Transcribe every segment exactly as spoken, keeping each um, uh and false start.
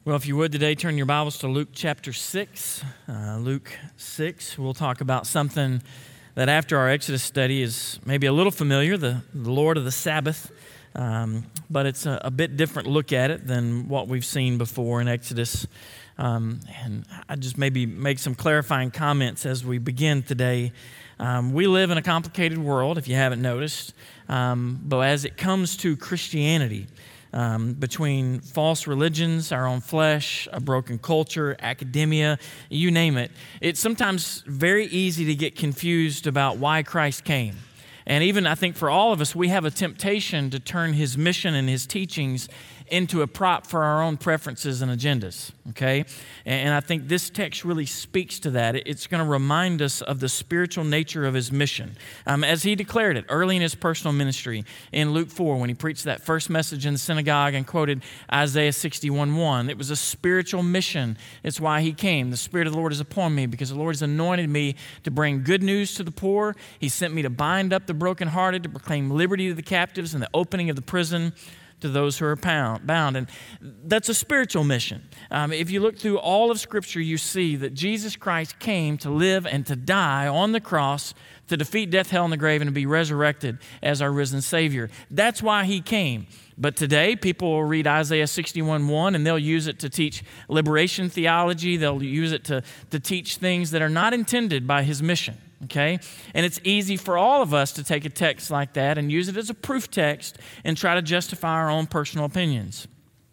Well, if you would today, turn your Bibles to Luke chapter six. Uh, Luke six, we'll talk about something that after our Exodus study is maybe a little familiar, the, the Lord of the Sabbath, um, but it's a, a bit different look at it than what we've seen before in Exodus. Um, and I just maybe make some clarifying comments as we begin today. Um, we live in a complicated world, if you haven't noticed, um, but as it comes to Christianity, Um, between false religions, our own flesh, a broken culture, academia, you name it, it's sometimes very easy to get confused about why Christ came. And even I think for all of us, we have a temptation to turn his mission and his teachings into a prop for our own preferences and agendas, okay? And I think this text really speaks to that. It's going to remind us of the spiritual nature of his mission. Um, as he declared it early in his personal ministry in Luke four, when he preached that first message in the synagogue and quoted Isaiah sixty-one one, it was a spiritual mission. It's why he came. The Spirit of the Lord is upon me because the Lord has anointed me to bring good news to the poor. He sent me to bind up the brokenhearted, to proclaim liberty to the captives and the opening of the prison to those who are bound. And that's a spiritual mission. Um, if you look through all of Scripture, you see that Jesus Christ came to live and to die on the cross to defeat death, hell, and the grave and to be resurrected as our risen Savior. That's why he came. But today, people will read Isaiah sixty-one one and they'll use it to teach liberation theology. They'll use it to, to teach things that are not intended by his mission. Okay? And it's easy for all of us to take a text like that and use it as a proof text and try to justify our own personal opinions.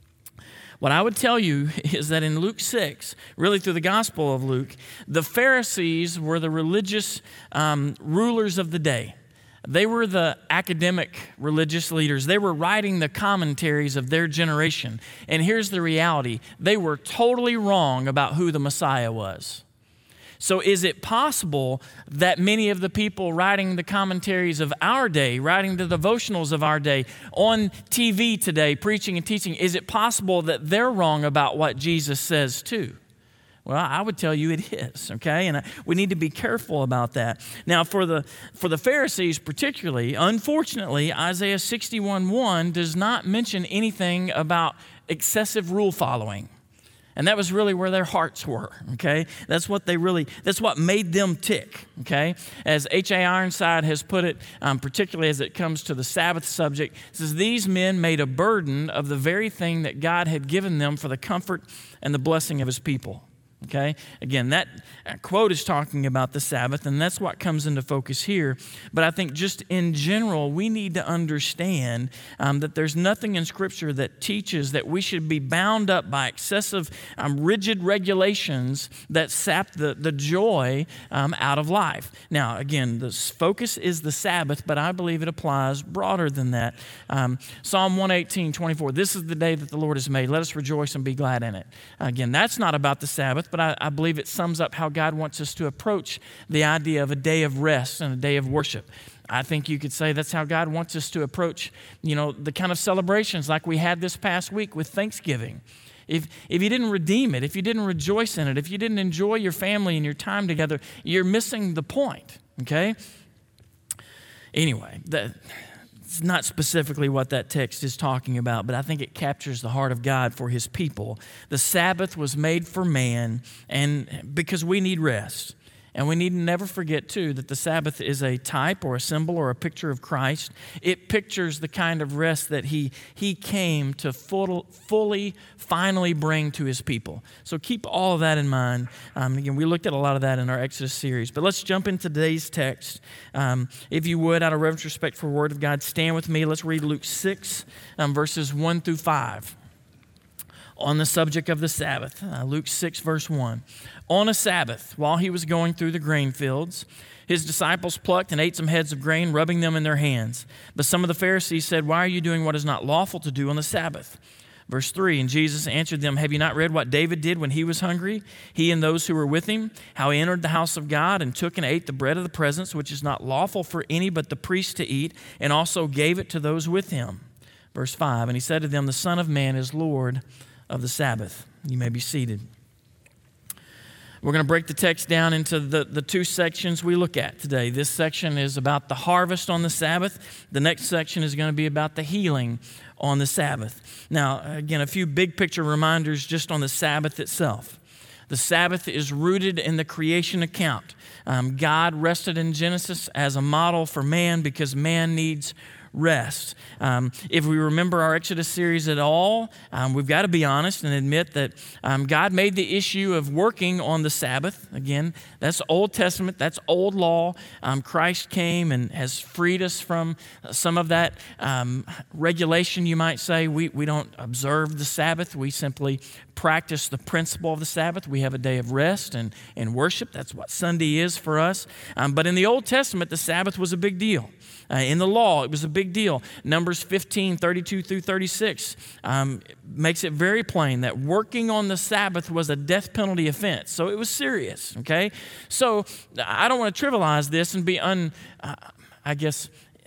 What I would tell you is that in Luke six, really through the Gospel of Luke, the Pharisees were the religious um, rulers of the day. They were the academic religious leaders. They were writing the commentaries of their generation. And here's the reality. They were totally wrong about who the Messiah was. So is it possible that many of the people writing the commentaries of our day, writing the devotionals of our day, on T V today, preaching and teaching, is it possible that they're wrong about what Jesus says too? Well, I would tell you it is, okay? And we need to be careful about that. Now, for the for the Pharisees particularly, unfortunately, Isaiah sixty-one one does not mention anything about excessive rule following. And that was really where their hearts were, okay? That's what they really, that's what made them tick, okay? As H A Ironside has put it, um, particularly as it comes to the Sabbath subject, it says, these men made a burden of the very thing that God had given them for the comfort and the blessing of his people. Okay? Again, that quote is talking about the Sabbath, and that's what comes into focus here. But I think just in general, we need to understand um, that there's nothing in Scripture that teaches that we should be bound up by excessive, um, rigid regulations that sap the, the joy um, out of life. Now, again, the focus is the Sabbath, but I believe it applies broader than that. Um, Psalm one eighteen, twenty-four, this is the day that the Lord has made. Let us rejoice and be glad in it. Again, that's not about the Sabbath, but I, I believe it sums up how God wants us to approach the idea of a day of rest and a day of worship. I think you could say that's how God wants us to approach, you know, the kind of celebrations like we had this past week with Thanksgiving. If if you didn't redeem it, if you didn't rejoice in it, if you didn't enjoy your family and your time together, you're missing the point, okay? Anyway, that... It's not specifically what that text is talking about, but I think it captures the heart of God for his people. The Sabbath was made for man, and because we need rest. And we need to never forget, too, that the Sabbath is a type or a symbol or a picture of Christ. It pictures the kind of rest that he, he came to full, fully, finally bring to his people. So keep all of that in mind. Um, again, we looked at a lot of that in our Exodus series. But let's jump into today's text. Um, if you would, out of reverence and respect for the Word of God, stand with me. Let's read Luke six, um, verses one through five. On the subject of the Sabbath, uh, Luke six, verse one. On a Sabbath, while he was going through the grain fields, his disciples plucked and ate some heads of grain, rubbing them in their hands. But some of the Pharisees said, why are you doing what is not lawful to do on the Sabbath? Verse three, and Jesus answered them, have you not read what David did when he was hungry, he and those who were with him, how he entered the house of God and took and ate the bread of the presence, which is not lawful for any but the priest to eat, and also gave it to those with him. Verse five, and he said to them, the Son of Man is Lord of the Sabbath. You may be seated. We're going to break the text down into the, the two sections we look at today. This section is about the harvest on the Sabbath. The next section is going to be about the healing on the Sabbath. Now, again, a few big picture reminders just on the Sabbath itself. The Sabbath is rooted in the creation account. Um, God rested in Genesis as a model for man because man needs rest. Um, if we remember our Exodus series at all, um, we've got to be honest and admit that um, God made the issue of working on the Sabbath. Again, that's Old Testament, that's old law. Um, Christ came and has freed us from some of that um, regulation, you might say. We, we don't observe the Sabbath. We simply practice the principle of the Sabbath. We have a day of rest and, and worship. That's what Sunday is for us. Um, but in the Old Testament, the Sabbath was a big deal. Uh, in the law, it was a big deal. Numbers fifteen, thirty-two through thirty-six um, makes it very plain that working on the Sabbath was a death penalty offense. So it was serious, okay? So I don't want to trivialize this and be, un, uh, I guess,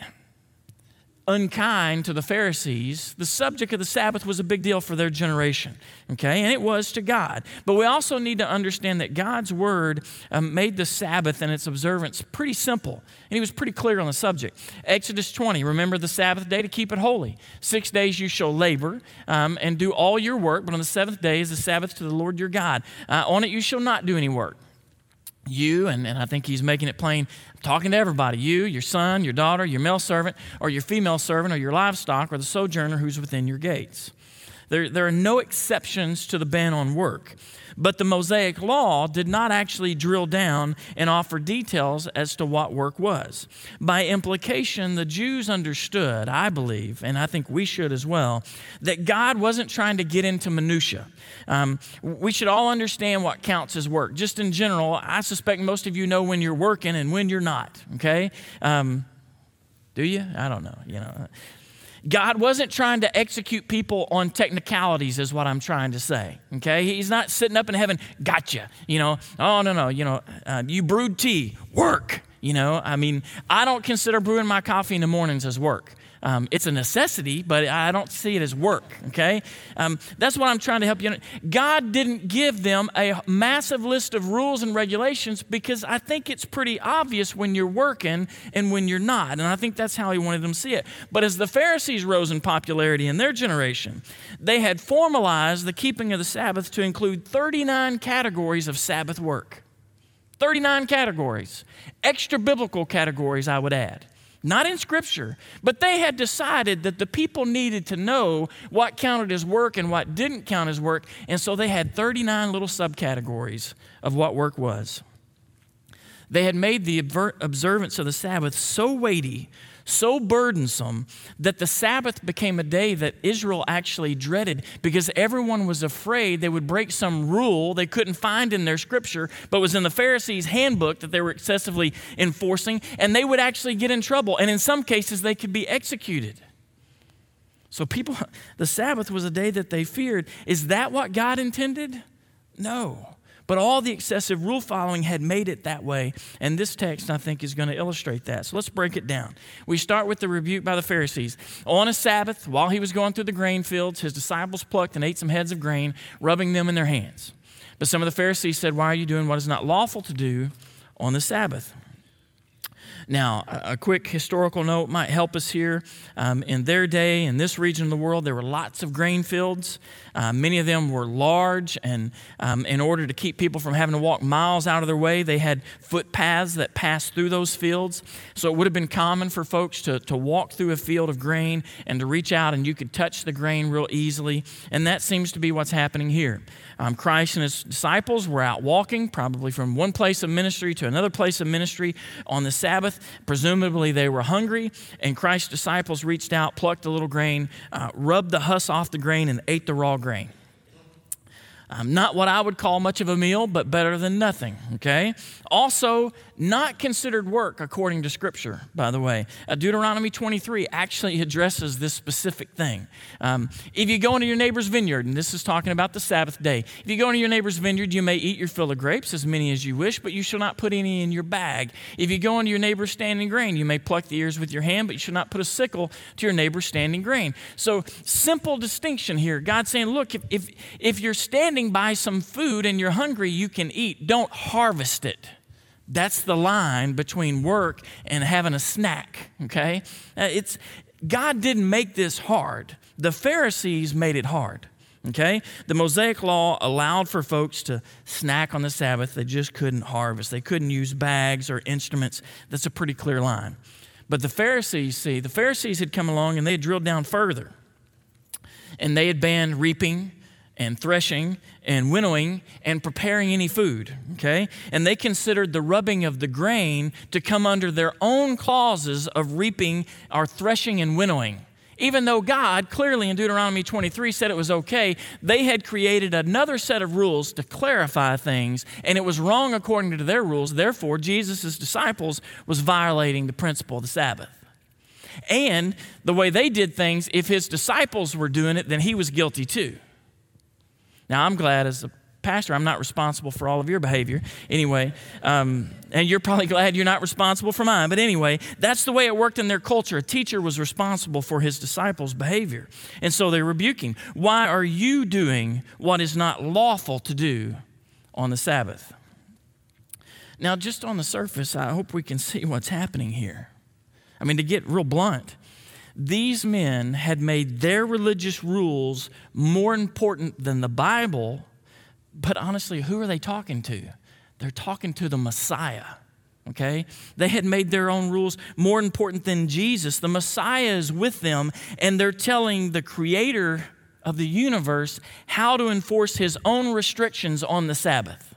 unkind to the Pharisees. The subject of the Sabbath was a big deal for their generation, okay? And it was to God. But we also need to understand that God's word um, made the Sabbath and its observance pretty simple. And he was pretty clear on the subject. Exodus twenty, remember the Sabbath day to keep it holy. Six days you shall labor um, and do all your work, but on the seventh day is the Sabbath to the Lord your God. Uh, on it you shall not do any work. You, and, and I think he's making it plain, talking to everybody, you, your son, your daughter, your male servant, or your female servant, or your livestock, or the sojourner who's within your gates. There, there are no exceptions to the ban on work. But the Mosaic law did not actually drill down and offer details as to what work was. By implication, the Jews understood, I believe, and I think we should as well, that God wasn't trying to get into minutia. Um, we should all understand what counts as work. Just in general, I suspect most of you know when you're working and when you're not, okay? Um, do you? I don't know, you know. God wasn't trying to execute people on technicalities is what I'm trying to say, okay? He's not sitting up in heaven, gotcha, you know. Oh, no, no, you know, uh, you brewed tea, work, you know. I mean, I don't consider brewing my coffee in the mornings as work. Um, it's a necessity, but I don't see it as work, okay? Um, that's what I'm trying to help you. God didn't give them a massive list of rules and regulations because I think it's pretty obvious when you're working and when you're not, and I think that's how he wanted them to see it. But as the Pharisees rose in popularity in their generation, they had formalized the keeping of the Sabbath to include thirty-nine categories of Sabbath work. thirty-nine categories, extra biblical categories, I would add. Not in Scripture, but they had decided that the people needed to know what counted as work and what didn't count as work, and so they had thirty-nine little subcategories of what work was. They had made the observance of the Sabbath so weighty, so burdensome, that the Sabbath became a day that Israel actually dreaded because everyone was afraid they would break some rule they couldn't find in their scripture, but was in the Pharisees' handbook that they were excessively enforcing, and they would actually get in trouble. And in some cases, they could be executed. So people, the Sabbath was a day that they feared. Is that what God intended? No. But all the excessive rule following had made it that way. And this text, I think, is going to illustrate that. So let's break it down. We start with the rebuke by the Pharisees. On a Sabbath, while he was going through the grain fields, his disciples plucked and ate some heads of grain, rubbing them in their hands. But some of the Pharisees said, "Why are you doing what is not lawful to do on the Sabbath?" Now, a quick historical note might help us here. Um, in their day, in this region of the world, there were lots of grain fields. Uh, many of them were large, and um, in order to keep people from having to walk miles out of their way, they had footpaths that passed through those fields. So it would have been common for folks to, to walk through a field of grain and to reach out, and you could touch the grain real easily. And that seems to be what's happening here. Um, Christ and his disciples were out walking, probably from one place of ministry to another place of ministry on the Sabbath. Presumably they were hungry, and Christ's disciples reached out, plucked a little grain, uh, rubbed the husk off the grain, and ate the raw grain. Um, not what I would call much of a meal, but better than nothing, okay? Also, not considered work according to Scripture, by the way. Uh, Deuteronomy twenty-three actually addresses this specific thing. Um, if you go into your neighbor's vineyard, and this is talking about the Sabbath day, if you go into your neighbor's vineyard, you may eat your fill of grapes, as many as you wish, but you shall not put any in your bag. If you go into your neighbor's standing grain, you may pluck the ears with your hand, but you shall not put a sickle to your neighbor's standing grain. So, simple distinction here. God's saying, look, if, if, if you're standing standing by some food and you're hungry, you can eat. Don't harvest it. That's the line between work and having a snack, okay? Uh, It's God didn't make this hard. The Pharisees made it hard, okay? The Mosaic Law allowed for folks to snack on the Sabbath. They just couldn't harvest. They couldn't use bags or instruments. That's a pretty clear line. But the Pharisees, see, the Pharisees had come along and they had drilled down further. And they had banned reaping and threshing and winnowing and preparing any food, okay? And they considered the rubbing of the grain to come under their own clauses of reaping or threshing and winnowing. Even though God clearly in Deuteronomy twenty-three said it was okay, they had created another set of rules to clarify things, and it was wrong according to their rules. Therefore, Jesus' disciples was violating the principle of the Sabbath. And the way they did things, if his disciples were doing it, then he was guilty too. Now, I'm glad as a pastor, I'm not responsible for all of your behavior. Anyway, um, and you're probably glad you're not responsible for mine. But anyway, that's the way it worked in their culture. A teacher was responsible for his disciples' behavior. And so they rebuke him. Why are you doing what is not lawful to do on the Sabbath? Now, just on the surface, I hope we can see what's happening here. I mean, to get real blunt, these men had made their religious rules more important than the Bible. But honestly, who are they talking to? They're talking to the Messiah, okay? They had made their own rules more important than Jesus. The Messiah is with them, and they're telling the creator of the universe how to enforce his own restrictions on the Sabbath.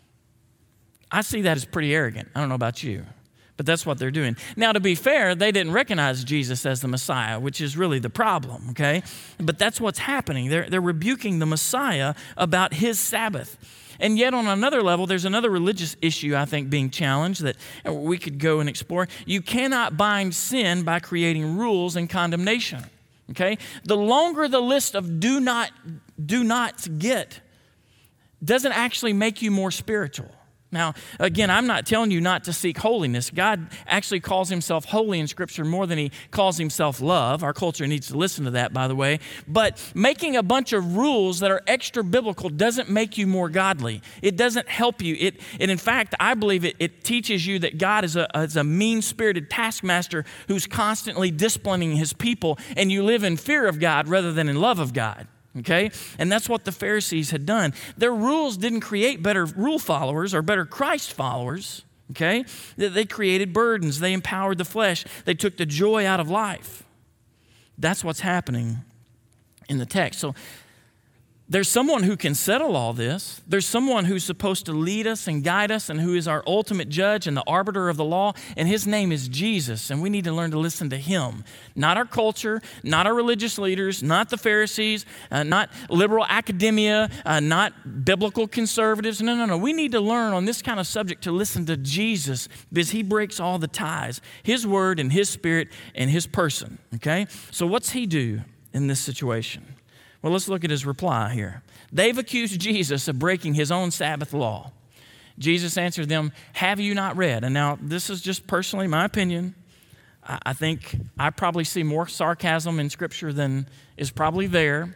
I see that as pretty arrogant. I don't know about you. But that's what they're doing. Now, to be fair, they didn't recognize Jesus as the Messiah, which is really the problem, okay? But that's what's happening. They're, they're rebuking the Messiah about his Sabbath. And yet on another level, there's another religious issue, I think, being challenged that we could go and explore. You cannot bind sin by creating rules and condemnation, okay? The longer the list of do not, do nots get doesn't actually make you more spiritual. Now, again, I'm not telling you not to seek holiness. God actually calls himself holy in Scripture more than he calls himself love. Our culture needs to listen to that, by the way. But making a bunch of rules that are extra biblical doesn't make you more godly. It doesn't help you. It, it in fact, I believe it, it teaches you that God is a, is a mean-spirited taskmaster who's constantly disciplining his people, and you live in fear of God rather than in love of God. Okay? And that's what the Pharisees had done. Their rules didn't create better rule followers or better Christ followers. Okay? They created burdens. They empowered the flesh. They took the joy out of life. That's what's happening in the text. So there's someone who can settle all this. There's someone who's supposed to lead us and guide us and who is our ultimate judge and the arbiter of the law, and his name is Jesus, and we need to learn to listen to him. Not our culture, not our religious leaders, not the Pharisees, uh, not liberal academia, uh, not biblical conservatives. No, no, no. We need to learn on this kind of subject to listen to Jesus because he breaks all the ties, his word and his spirit and his person, okay? So what's he do in this situation? Well, let's look at his reply here. They've accused Jesus of breaking his own Sabbath law. Jesus answered them, have you not read? And now, this is just personally my opinion. I think I probably see more sarcasm in Scripture than is probably there.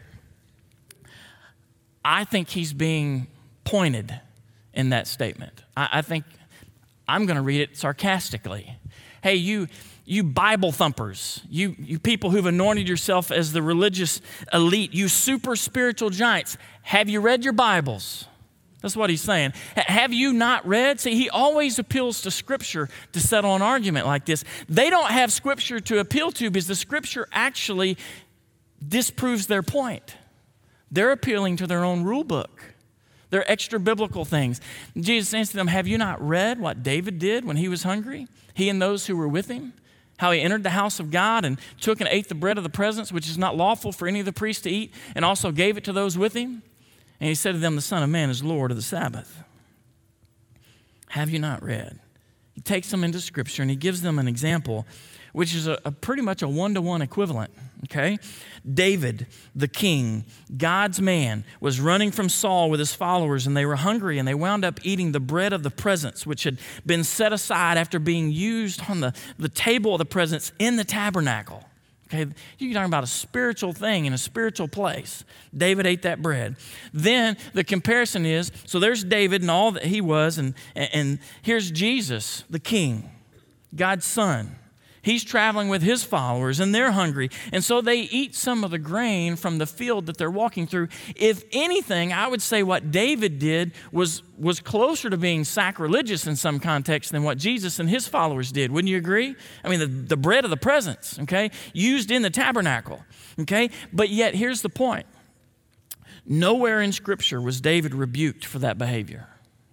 I think he's being pointed in that statement. I, I think I'm going to read it sarcastically. Hey, you... You Bible thumpers, you, you people who've anointed yourself as the religious elite, you super spiritual giants, have you read your Bibles? That's what he's saying. H- have you not read? See, he always appeals to Scripture to settle an argument like this. They don't have Scripture to appeal to because the Scripture actually disproves their point. They're appealing to their own rule book. They're extra biblical things. Jesus says to them, have you not read what David did when he was hungry? He and those who were with him? How he entered the house of God and took and ate the bread of the presence, which is not lawful for any of the priests to eat, and also gave it to those with him. And he said to them, the Son of Man is Lord of the Sabbath. Have you not read? He takes them into Scripture and he gives them an example, which is a, a pretty much a one-to-one equivalent, okay? David, the king, God's man, was running from Saul with his followers, and they were hungry, and they wound up eating the bread of the presence, which had been set aside after being used on the, the table of the presence in the tabernacle, Okay, you're talking about a spiritual thing in a spiritual place. David ate that bread. Then the comparison is, so there's David and all that he was, and, and here's Jesus, the king, God's son. He's traveling with his followers, and they're hungry. And so they eat some of the grain from the field that they're walking through. If anything, I would say what David did was, was closer to being sacrilegious in some context than what Jesus and his followers did. Wouldn't you agree? I mean, the, the bread of the presence, okay, used in the tabernacle, okay? But yet, here's the point. Nowhere in Scripture was David rebuked for that behavior.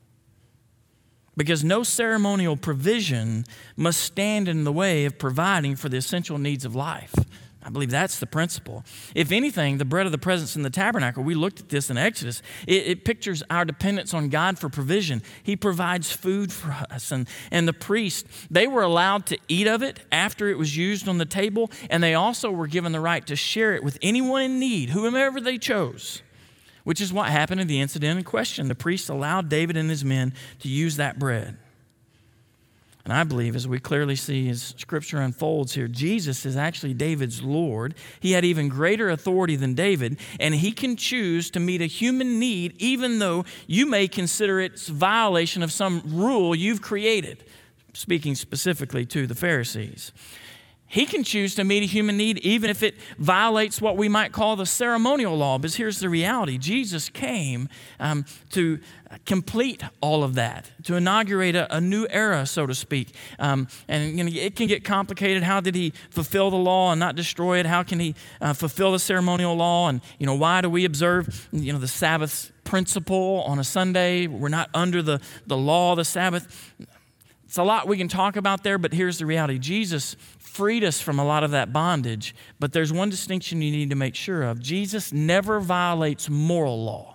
Because no ceremonial provision must stand in the way of providing for the essential needs of life. I believe that's the principle. If anything, the bread of the presence in the tabernacle, we looked at this in Exodus, it, it pictures our dependence on God for provision. He provides food for us. And, and the priests, they were allowed to eat of it after it was used on the table, and they also were given the right to share it with anyone in need, whomever they chose. Which is what happened in the incident in question. The priests allowed David and his men to use that bread. And I believe, as we clearly see as Scripture unfolds here, Jesus is actually David's Lord. He had even greater authority than David, and he can choose to meet a human need even though you may consider it a violation of some rule you've created, speaking specifically to the Pharisees. He can choose to meet a human need even if it violates what we might call the ceremonial law. But here's the reality. Jesus came um, to complete all of that, to inaugurate a, a new era, so to speak. Um, and you know, it can get complicated. How did he fulfill the law and not destroy it? How can he uh, fulfill the ceremonial law? And you know, why do we observe you know the Sabbath principle on a Sunday? We're not under the, the law of the Sabbath. It's a lot we can talk about there, but here's the reality. Jesus freed us from a lot of that bondage, but there's one distinction you need to make sure of. Jesus never violates moral law.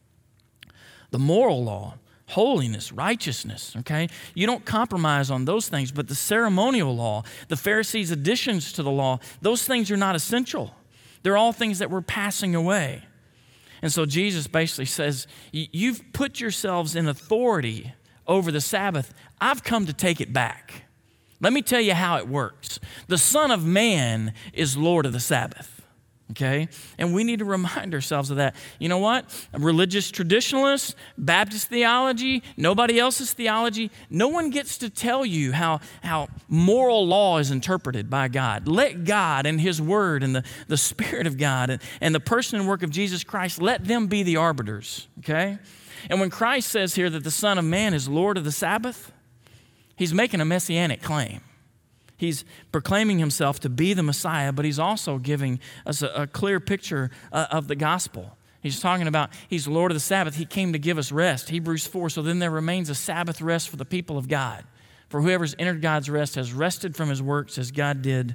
The moral law, holiness, righteousness, okay? You don't compromise on those things, but the ceremonial law, the Pharisees' additions to the law, those things are not essential. They're all things that we're passing away. And so Jesus basically says, you've put yourselves in authority over the Sabbath. I've come to take it back. Let me tell you how it works. The Son of Man is Lord of the Sabbath, okay? And we need to remind ourselves of that. You know what? Religious traditionalists, Baptist theology, nobody else's theology, no one gets to tell you how, how moral law is interpreted by God. Let God and His Word and the, the Spirit of God and, and the person and work of Jesus Christ, let them be the arbiters, okay? And when Christ says here that the Son of Man is Lord of the Sabbath, He's making a messianic claim. He's proclaiming himself to be the Messiah, but he's also giving us a, a clear picture uh, of the gospel. He's talking about he's Lord of the Sabbath. He came to give us rest. Hebrews four, so then there remains a Sabbath rest for the people of God. For whoever's entered God's rest has rested from his works as God did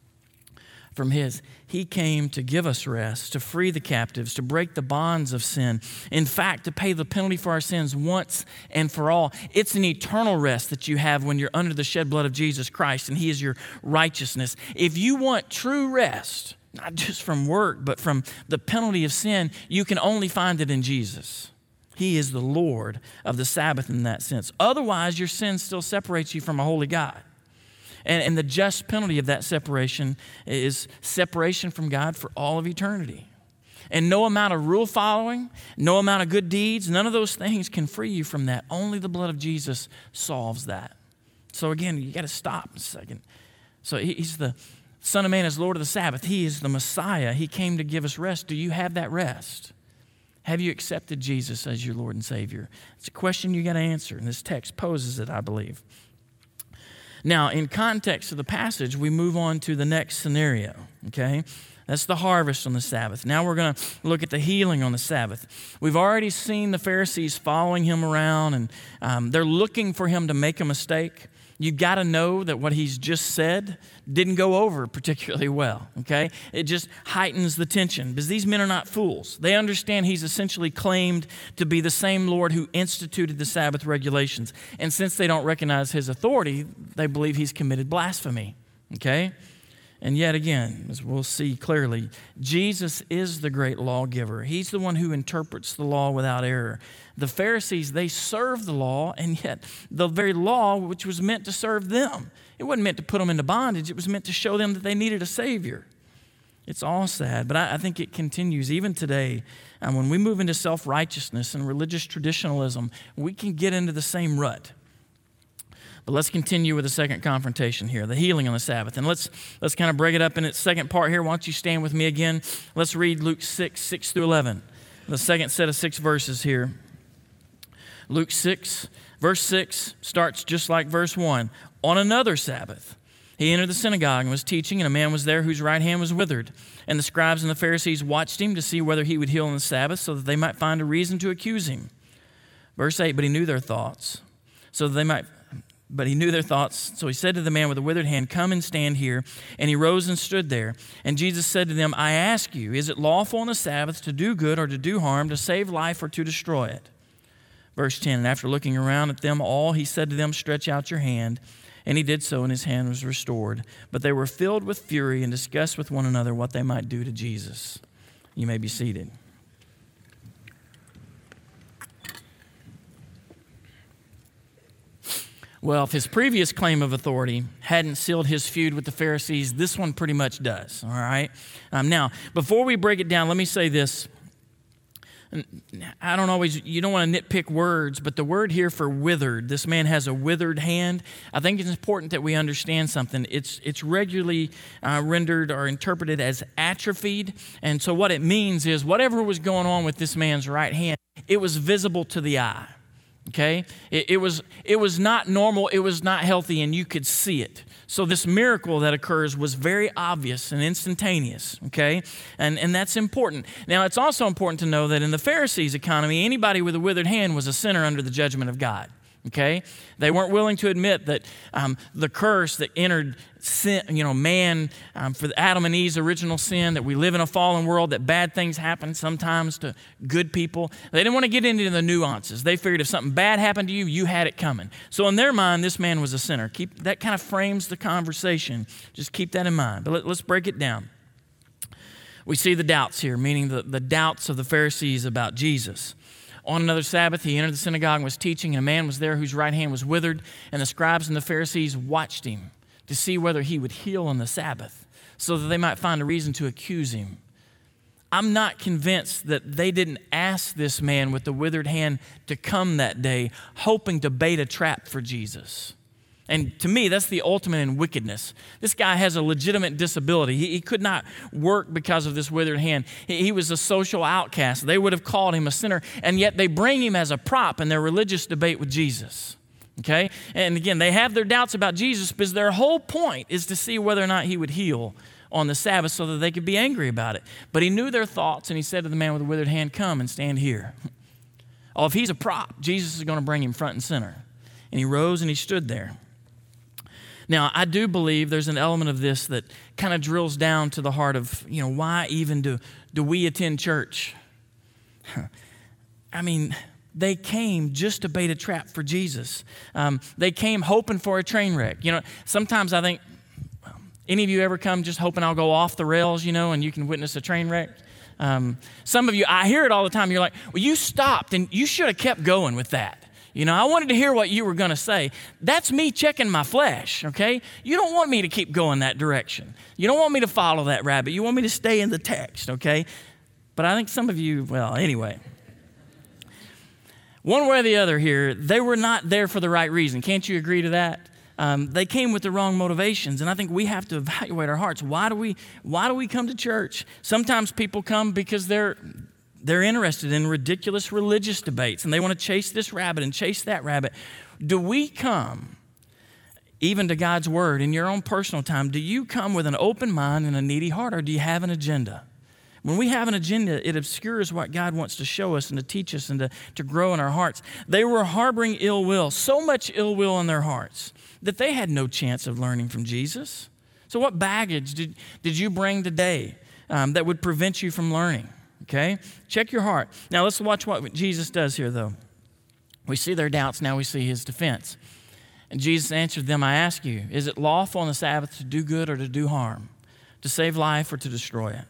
from his. He came to give us rest, to free the captives, to break the bonds of sin. In fact, to pay the penalty for our sins once and for all. It's an eternal rest that you have when you're under the shed blood of Jesus Christ, and He is your righteousness. If you want true rest, not just from work, but from the penalty of sin, you can only find it in Jesus. He is the Lord of the Sabbath in that sense. Otherwise, your sin still separates you from a holy God. And, and the just penalty of that separation is separation from God for all of eternity. And no amount of rule following, no amount of good deeds, none of those things can free you from that. Only the blood of Jesus solves that. So again, you got to stop a second. So He's the Son of Man is Lord of the Sabbath. He is the Messiah. He came to give us rest. Do you have that rest? Have you accepted Jesus as your Lord and Savior? It's a question you got to answer, and this text poses it, I believe. Now, in context of the passage, we move on to the next scenario, okay? That's the harvest on the Sabbath. Now we're going to look at the healing on the Sabbath. We've already seen the Pharisees following him around, and um, they're looking for him to make a mistake. You've got to know that what he's just said didn't go over particularly well, okay? It just heightens the tension because these men are not fools. They understand he's essentially claimed to be the same Lord who instituted the Sabbath regulations. And since they don't recognize his authority, they believe he's committed blasphemy, okay? And yet again, as we'll see clearly, Jesus is the great lawgiver. He's the one who interprets the law without error. The Pharisees, they serve the law, and yet the very law which was meant to serve them, it wasn't meant to put them into bondage. It was meant to show them that they needed a Savior. It's all sad, but I, I think it continues even today. And when we move into self-righteousness and religious traditionalism, we can get into the same rut. But let's continue with the second confrontation here, the healing on the Sabbath. And let's let's kind of break it up in its second part here. Why don't you stand with me again? Let's read Luke six, six through eleven. The second set of six verses here. Luke six, verse six starts just like verse one. On another Sabbath, he entered the synagogue and was teaching, and a man was there whose right hand was withered. And the scribes and the Pharisees watched him to see whether he would heal on the Sabbath, so that they might find a reason to accuse him. Verse eight, but he knew their thoughts, so that they might... But he knew their thoughts, so he said to the man with the withered hand, come and stand here. And he rose and stood there. And Jesus said to them, I ask you, is it lawful on the Sabbath to do good or to do harm, to save life or to destroy it? Verse ten, and after looking around at them all, he said to them, stretch out your hand. And he did so, and his hand was restored. But they were filled with fury and discussed with one another what they might do to Jesus. You may be seated. Well, if his previous claim of authority hadn't sealed his feud with the Pharisees, this one pretty much does, all right? Um, now, before we break it down, let me say this. I don't always, you don't want to nitpick words, but the word here for withered, this man has a withered hand. I think it's important that we understand something. It's it's regularly uh, rendered or interpreted as atrophied. And so what it means is whatever was going on with this man's right hand, it was visible to the eye. Okay? It, it was it was not normal, it was not healthy, and you could see it. So this miracle that occurs was very obvious and instantaneous, okay? And, and that's important. Now, it's also important to know that in the Pharisees' economy, anybody with a withered hand was a sinner under the judgment of God, okay? They weren't willing to admit that um, the curse that entered sin, you know, man um, for Adam and Eve's original sin, that we live in a fallen world, that bad things happen sometimes to good people. They didn't want to get into the nuances. They figured if something bad happened to you, you had it coming. So in their mind, this man was a sinner. Keep that kind of frames the conversation. Just keep that in mind. But let, let's break it down. We see the doubts here, meaning the, the doubts of the Pharisees about Jesus. On another Sabbath, he entered the synagogue and was teaching, and a man was there whose right hand was withered, and the scribes and the Pharisees watched him to see whether he would heal on the Sabbath, so that they might find a reason to accuse him. I'm not convinced that they didn't ask this man with the withered hand to come that day, hoping to bait a trap for Jesus. And to me, that's the ultimate in wickedness. This guy has a legitimate disability. He, he could not work because of this withered hand. He, he was a social outcast. They would have called him a sinner, and yet they bring him as a prop in their religious debate with Jesus. Okay? And again, they have their doubts about Jesus because their whole point is to see whether or not he would heal on the Sabbath so that they could be angry about it. But he knew their thoughts, and he said to the man with the withered hand, come and stand here. Oh, if he's a prop, Jesus is going to bring him front and center. And he rose and he stood there. Now, I do believe there's an element of this that kind of drills down to the heart of, you know, why even do, do we attend church? I mean, they came just to bait a trap for Jesus. Um, they came hoping for a train wreck. You know, sometimes I think, any of you ever come just hoping I'll go off the rails, you know, and you can witness a train wreck? Um, some of you, I hear it all the time. You're like, well, you stopped and you should have kept going with that. You know, I wanted to hear what you were going to say. That's me checking my flesh, okay? You don't want me to keep going that direction. You don't want me to follow that rabbit. You want me to stay in the text, okay? But I think some of you, well, anyway. One way or the other here, they were not there for the right reason. Can't you agree to that? Um, they came with the wrong motivations, and I think we have to evaluate our hearts. Why do we, why do we come to church? Sometimes people come because they're... They're interested in ridiculous religious debates, and they want to chase this rabbit and chase that rabbit. Do we come, even to God's word, in your own personal time, do you come with an open mind and a needy heart, or do you have an agenda? When we have an agenda, it obscures what God wants to show us and to teach us and to, to grow in our hearts. They were harboring ill will, so much ill will in their hearts, that they had no chance of learning from Jesus. So what baggage did, did you bring today um, that would prevent you from learning? Okay? Check your heart. Now let's watch what Jesus does here, though. We see their doubts, now we see his defense. And Jesus answered them, I ask you, is it lawful on the Sabbath to do good or to do harm, to save life or to destroy it?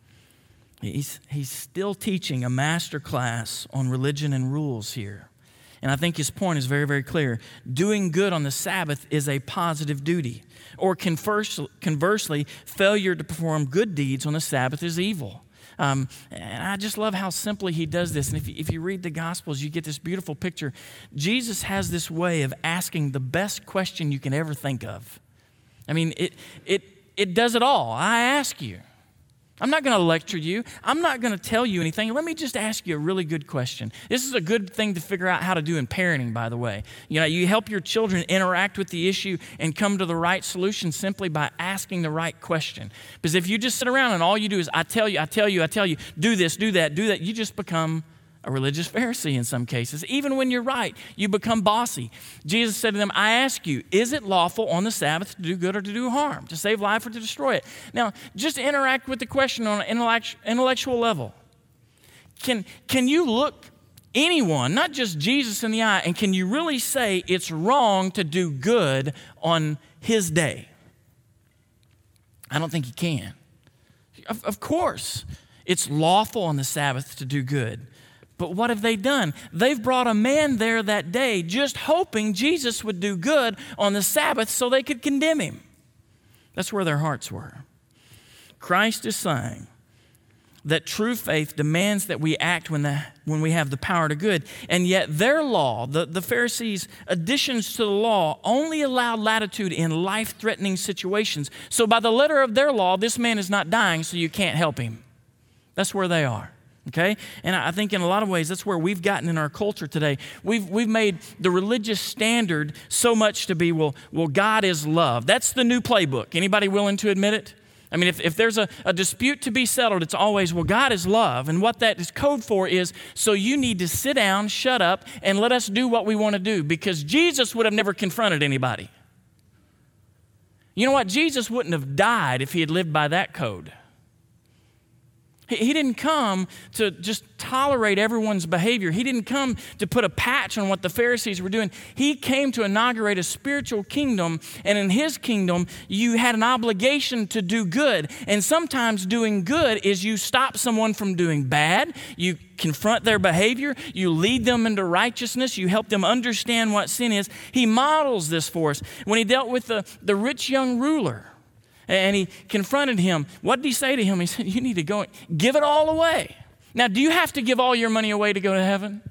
He's, he's still teaching a master class on religion and rules here. And I think his point is very, very clear. Doing good on the Sabbath is a positive duty. Or converse, conversely, failure to perform good deeds on the Sabbath is evil. Um, and I just love how simply he does this. And if you, if you read the Gospels, you get this beautiful picture. Jesus has this way of asking the best question you can ever think of. I mean, it it it does it all. I ask you. I'm not going to lecture you. I'm not going to tell you anything. Let me just ask you a really good question. This is a good thing to figure out how to do in parenting, by the way. You know, you help your children interact with the issue and come to the right solution simply by asking the right question. Because if you just sit around and all you do is, I tell you, I tell you, I tell you, do this, do that, do that, you just become a religious Pharisee in some cases. Even when you're right, you become bossy. Jesus said to them, I ask you, is it lawful on the Sabbath to do good or to do harm, to save life or to destroy it? Now, just interact with the question on an intellectual level. Can, can you look anyone, not just Jesus, in the eye, and can you really say it's wrong to do good on his day? I don't think you can. Of, of course, it's lawful on the Sabbath to do good. But what have they done? They've brought a man there that day just hoping Jesus would do good on the Sabbath so they could condemn him. That's where their hearts were. Christ is saying that true faith demands that we act when, the, when we have the power to good. And yet their law, the, the Pharisees' additions to the law, only allowed latitude in life-threatening situations. So by the letter of their law, this man is not dying, so you can't help him. That's where they are. Okay? And I think in a lot of ways, that's where we've gotten in our culture today. We've, we've made the religious standard so much to be, well, well, God is love. That's the new playbook. Anybody willing to admit it? I mean, if, if there's a, a dispute to be settled, it's always, well, God is love. And what that is code for is, so you need to sit down, shut up, and let us do what we want to do. Because Jesus would have never confronted anybody. You know what? Jesus wouldn't have died if he had lived by that code. He didn't come to just tolerate everyone's behavior. He didn't come to put a patch on what the Pharisees were doing. He came to inaugurate a spiritual kingdom, and in his kingdom, you had an obligation to do good. And sometimes doing good is you stop someone from doing bad, you confront their behavior, you lead them into righteousness, you help them understand what sin is. He models this for us. When he dealt with the, the rich young ruler, and he confronted him. What did he say to him? He said, you need to go and give it all away. Now, do you have to give all your money away to go to heaven?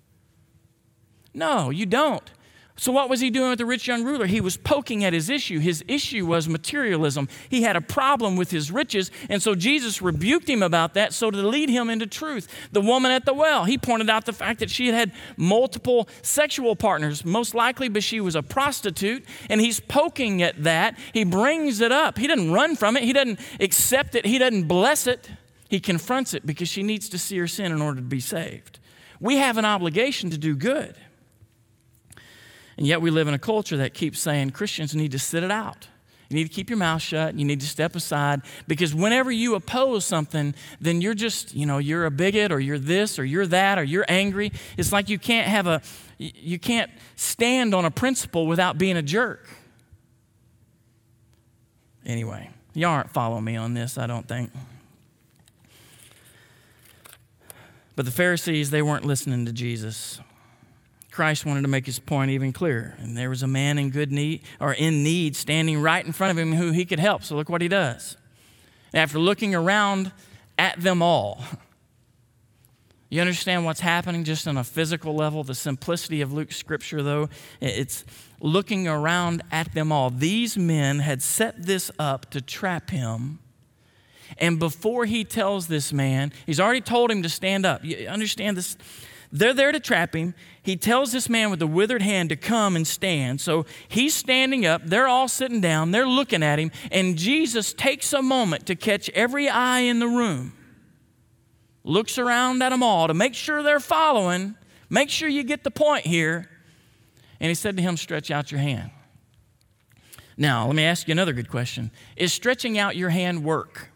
No, you don't. So what was he doing with the rich young ruler? He was poking at his issue. His issue was materialism. He had a problem with his riches, and so Jesus rebuked him about that so to lead him into truth. The woman at the well, he pointed out the fact that she had had multiple sexual partners, most likely because she was a prostitute, and he's poking at that. He brings it up. He doesn't run from it. He doesn't accept it. He doesn't bless it. He confronts it because she needs to see her sin in order to be saved. We have an obligation to do good. And yet we live in a culture that keeps saying Christians need to sit it out. You need to keep your mouth shut. You need to step aside, because whenever you oppose something, then you're just, you know, you're a bigot, or you're this, or you're that, or you're angry. It's like you can't have a, you can't stand on a principle without being a jerk. Anyway, y'all aren't following me on this, I don't think. But the Pharisees, they weren't listening to Jesus. Christ wanted to make his point even clearer. And there was a man in good need, or in need, standing right in front of him who he could help. So look what he does. After looking around at them all, you understand what's happening just on a physical level? The simplicity of Luke's scripture, though, it's looking around at them all. These men had set this up to trap him. And before he tells this man, he's already told him to stand up. You understand this? They're there to trap him. He tells this man with the withered hand to come and stand. So he's standing up. They're all sitting down. They're looking at him. And Jesus takes a moment to catch every eye in the room. Looks around at them all to make sure they're following. Make sure you get the point here. And he said to him, stretch out your hand. Now, let me ask you another good question. Is stretching out your hand work?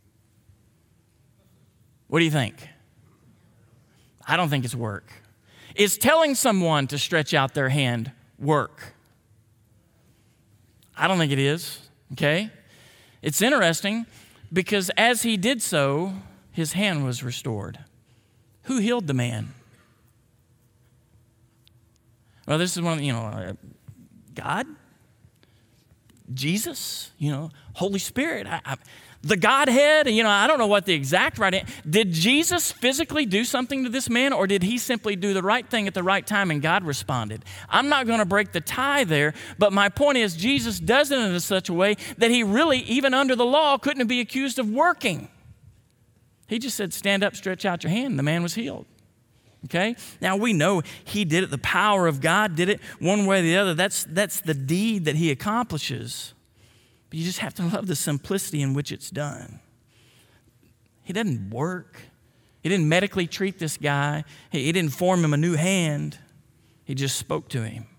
What do you think? I don't think it's work. Is telling someone to stretch out their hand work? I don't think it is, okay? It's interesting because as he did so, his hand was restored. Who healed the man? Well, this is one, you know, uh, God, Jesus, you know, Holy Spirit, I, I, the Godhead, you know, I don't know what the exact right answer. Did Jesus physically do something to this man, or did he simply do the right thing at the right time and God responded? I'm not going to break the tie there, but my point is Jesus does it in such a way that he really, even under the law, couldn't be accused of working. He just said, stand up, stretch out your hand. The man was healed. Okay? Now we know he did it. The power of God did it one way or the other. That's, that's the deed that he accomplishes. But you just have to love the simplicity in which it's done. He didn't work. He didn't medically treat this guy. He, he didn't form him a new hand. He just spoke to him.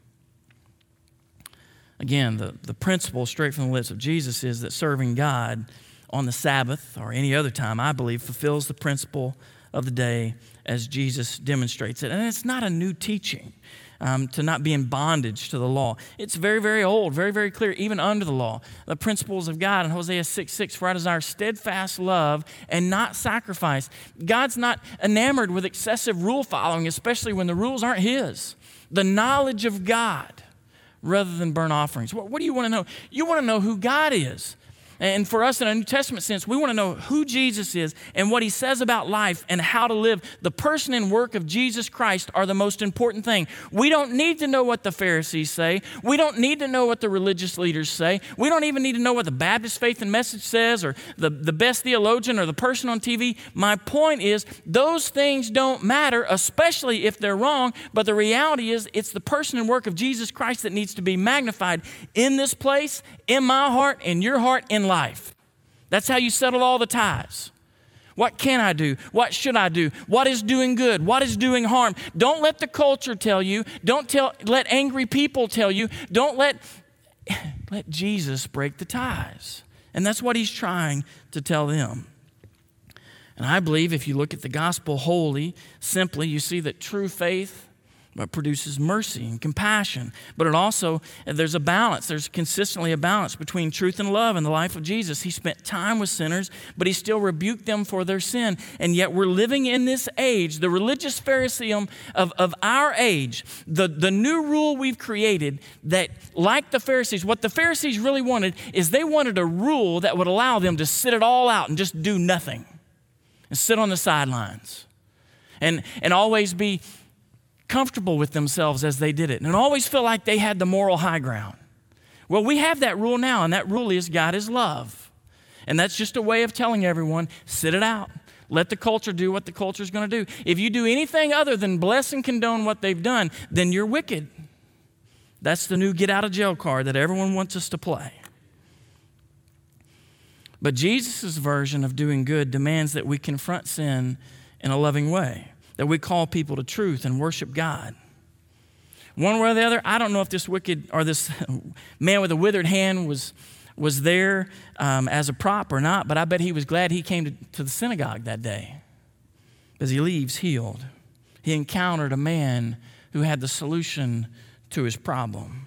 Again, the, the principle straight from the lips of Jesus is that serving God on the Sabbath or any other time, I believe, fulfills the principle of the day as Jesus demonstrates it. And it's not a new teaching. Um, to not be in bondage to the law. It's very, very old, very, very clear, even under the law. The principles of God in Hosea six six, for I desire steadfast love and not sacrifice. God's not enamored with excessive rule following, especially when the rules aren't his. The knowledge of God rather than burnt offerings. What, what do you want to know? You want to know who God is. And for us in a New Testament sense, we want to know who Jesus is and what he says about life and how to live. The person and work of Jesus Christ are the most important thing. We don't need to know what the Pharisees say. We don't need to know what the religious leaders say. We don't even need to know what the Baptist Faith and Message says or the, the best theologian or the person on T V. My point is those things don't matter, especially if they're wrong. But the reality is it's the person and work of Jesus Christ that needs to be magnified in this place, in my heart, in your heart, in life. That's how you settle all the ties. What can I do? What should I do? What is doing good? What is doing harm? Don't let the culture tell you. Don't tell, let angry people tell you. Don't let, let Jesus break the ties. And that's what he's trying to tell them. And I believe if you look at the gospel wholly, simply, you see that true faith but produces mercy and compassion. But it also, there's a balance. There's consistently a balance between truth and love in the life of Jesus. He spent time with sinners, but he still rebuked them for their sin. And yet we're living in this age, the religious Phariseeism of, of our age, the, the new rule we've created that, like the Pharisees, what the Pharisees really wanted is they wanted a rule that would allow them to sit it all out and just do nothing and sit on the sidelines and, and always be comfortable with themselves as they did it and always feel like they had the moral high ground. Well, we have that rule now, and that rule is God is love. And that's just a way of telling everyone, sit it out. Let the culture do what the culture is going to do. If you do anything other than bless and condone what they've done, then you're wicked. That's the new get out of jail card that everyone wants us to play. But Jesus' version of doing good demands that we confront sin in a loving way, that we call people to truth and worship God. One way or the other, I don't know if this wicked or this man with a withered hand was, was there um, as a prop or not, but I bet he was glad he came to, to the synagogue that day as he leaves healed. He encountered a man who had the solution to his problem.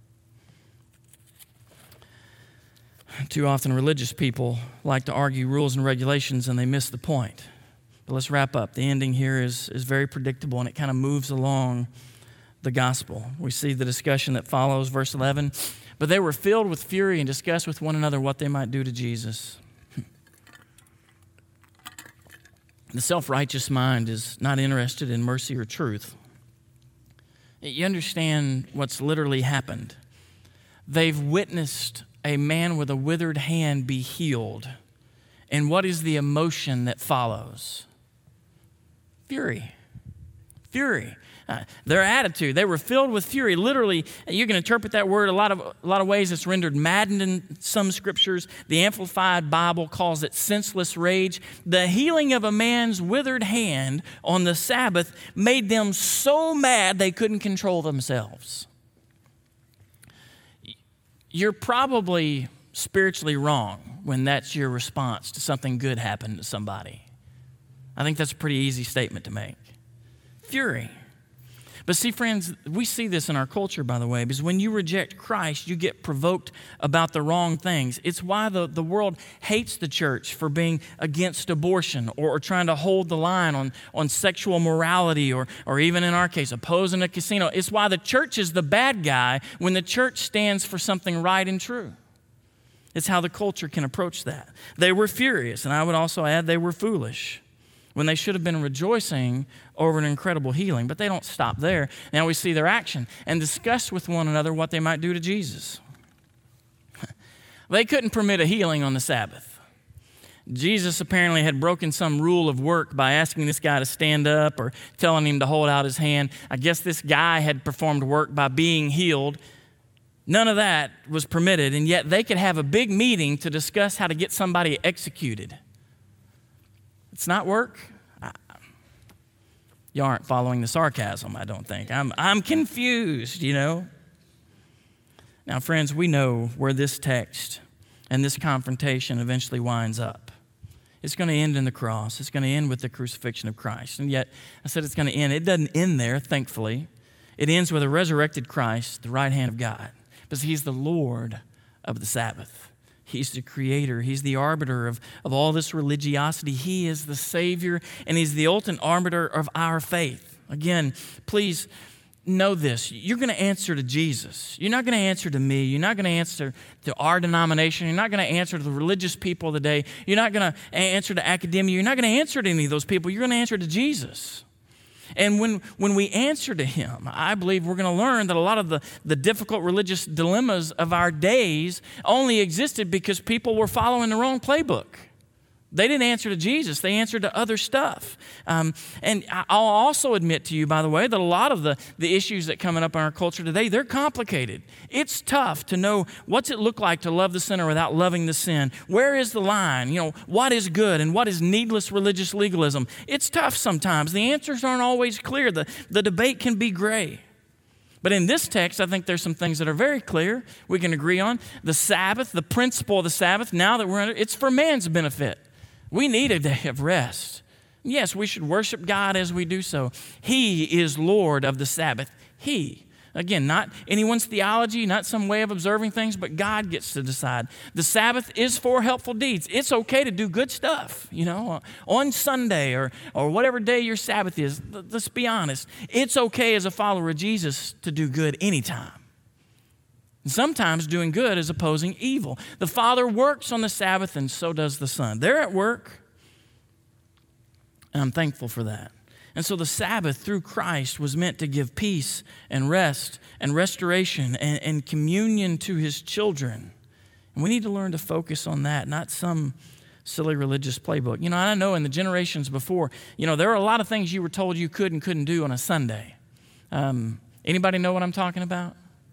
Too often religious people like to argue rules and regulations and they miss the point. But let's wrap up. The ending here is, is very predictable, and it kind of moves along the gospel. We see the discussion that follows, verse eleven. But they were filled with fury and discussed with one another what they might do to Jesus. The self-righteous mind is not interested in mercy or truth. You understand what's literally happened. They've witnessed a man with a withered hand be healed. And what is the emotion that follows? Fury. Fury. Uh, their attitude, they were filled with fury. Literally, you can interpret that word a lot of a lot of ways. It's rendered maddened in some scriptures. The Amplified Bible calls it senseless rage. The healing of a man's withered hand on the Sabbath made them so mad they couldn't control themselves. You're probably spiritually wrong when that's your response to something good happened to somebody. I think that's a pretty easy statement to make. Fury. But see, friends, we see this in our culture, by the way, because when you reject Christ, you get provoked about the wrong things. It's why the, the world hates the church for being against abortion or, or trying to hold the line on, on sexual morality or, or even in our case, opposing a casino. It's why the church is the bad guy when the church stands for something right and true. It's how the culture can approach that. They were furious, and I would also add they were foolish, when they should have been rejoicing over an incredible healing. But they don't stop there. Now we see their action and discuss with one another what they might do to Jesus. They couldn't permit a healing on the Sabbath. Jesus apparently had broken some rule of work by asking this guy to stand up or telling him to hold out his hand. I guess this guy had performed work by being healed. None of that was permitted, and yet they could have a big meeting to discuss how to get somebody executed. It's not work? I, you aren't following the sarcasm, I don't think. I'm, I'm confused, you know. Now, friends, we know where this text and this confrontation eventually winds up. It's going to end in the cross. It's going to end with the crucifixion of Christ. And yet, I said it's going to end. It doesn't end there, thankfully. It ends with a resurrected Christ, the right hand of God, because he's the Lord of the Sabbath. He's the creator. He's the arbiter of, of all this religiosity. He is the Savior, and he's the ultimate arbiter of our faith. Again, please know this. You're going to answer to Jesus. You're not going to answer to me. You're not going to answer to our denomination. You're not going to answer to the religious people of the day. You're not going to answer to academia. You're not going to answer to any of those people. You're going to answer to Jesus. And when, when we answer to him, I believe we're going to learn that a lot of the, the difficult religious dilemmas of our days only existed because people were following the wrong playbook. They didn't answer to Jesus. They answered to other stuff. Um, and I'll also admit to you, by the way, that a lot of the, the issues that coming up in our culture today, they're complicated. It's tough to know what's it look like to love the sinner without loving the sin. Where is the line? You know, what is good and what is needless religious legalism? It's tough sometimes. The answers aren't always clear. The, the debate can be gray. But in this text, I think there's some things that are very clear we can agree on. The Sabbath, the principle of the Sabbath, now that we're under, it's for man's benefit. We need a day of rest. Yes, we should worship God as we do so. He is Lord of the Sabbath. He. Again, not anyone's theology, not some way of observing things, but God gets to decide. The Sabbath is for helpful deeds. It's okay to do good stuff, you know, on Sunday or, or whatever day your Sabbath is. Let's be honest. It's okay as a follower of Jesus to do good anytime. And sometimes doing good is opposing evil. The Father works on the Sabbath, and so does the Son. They're at work, and I'm thankful for that. And so the Sabbath through Christ was meant to give peace and rest and restoration and, and communion to his children. And we need to learn to focus on that, not some silly religious playbook. You know, I know in the generations before, you know, there were a lot of things you were told you could and couldn't do on a Sunday. Um, anybody know what I'm talking about?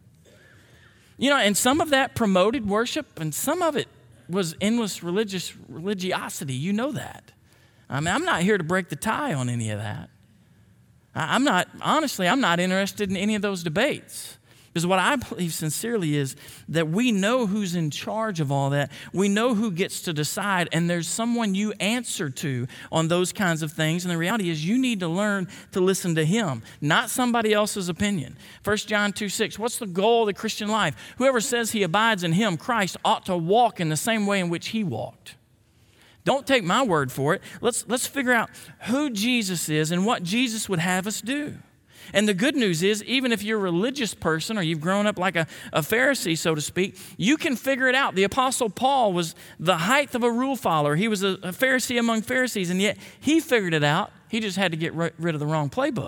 You know, and some of that promoted worship, and some of it was endless religious religiosity. You know that. I mean, I'm not here to break the tie on any of that. I'm not, honestly, I'm not interested in any of those debates. Because what I believe sincerely is that we know who's in charge of all that. We know who gets to decide, and there's someone you answer to on those kinds of things. And the reality is you need to learn to listen to him, not somebody else's opinion. First John two six, what's the goal of the Christian life? Whoever says he abides in him, Christ, ought to walk in the same way in which he walked. Don't take my word for it. Let's, let's figure out who Jesus is and what Jesus would have us do. And the good news is, even if you're a religious person or you've grown up like a, a Pharisee, so to speak, you can figure it out. The Apostle Paul was the height of a rule follower. He was a, a Pharisee among Pharisees, and yet he figured it out. He just had to get rid of the wrong playbook.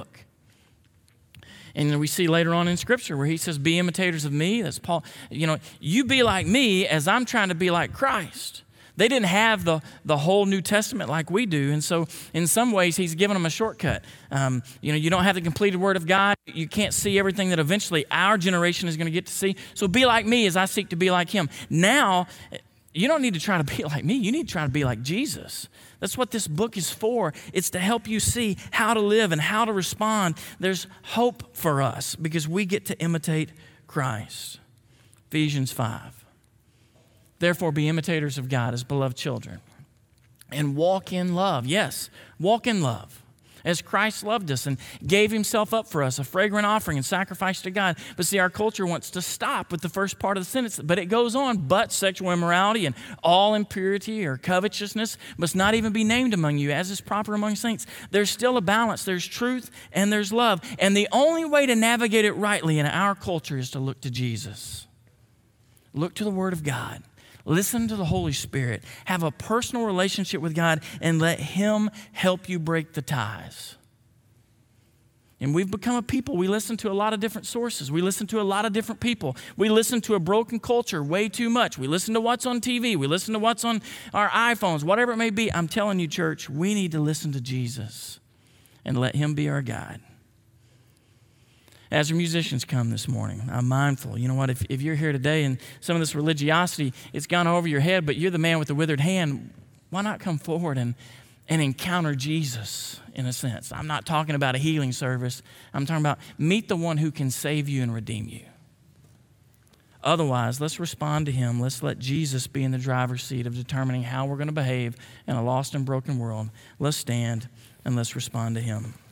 And we see later on in Scripture where he says, be imitators of me. That's Paul. You know, you be like me as I'm trying to be like Christ. They didn't have the, the whole New Testament like we do. And so in some ways, he's given them a shortcut. Um, you know, you don't have the completed Word of God. You can't see everything that eventually our generation is going to get to see. So be like me as I seek to be like him. Now, you don't need to try to be like me. You need to try to be like Jesus. That's what this book is for. It's to help you see how to live and how to respond. There's hope for us because we get to imitate Christ. Ephesians five. Therefore, be imitators of God as beloved children and walk in love. Yes, walk in love as Christ loved us and gave himself up for us, a fragrant offering and sacrifice to God. But see, our culture wants to stop with the first part of the sentence, but it goes on. But sexual immorality and all impurity or covetousness must not even be named among you, as is proper among saints. There's still a balance. There's truth and there's love. And the only way to navigate it rightly in our culture is to look to Jesus. Look to the Word of God. Listen to the Holy Spirit. Have a personal relationship with God and let Him help you break the ties. And we've become a people, we listen to a lot of different sources. We listen to a lot of different people. We listen to a broken culture way too much. We listen to what's on T V. We listen to what's on our iPhones, whatever it may be. I'm telling you, church, we need to listen to Jesus and let Him be our guide. As our musicians come this morning, I'm mindful. You know what? If, if you're here today and some of this religiosity, it's gone over your head, but you're the man with the withered hand, why not come forward and, and encounter Jesus in a sense? I'm not talking about a healing service. I'm talking about meet the one who can save you and redeem you. Otherwise, let's respond to Him. Let's let Jesus be in the driver's seat of determining how we're going to behave in a lost and broken world. Let's stand and let's respond to Him.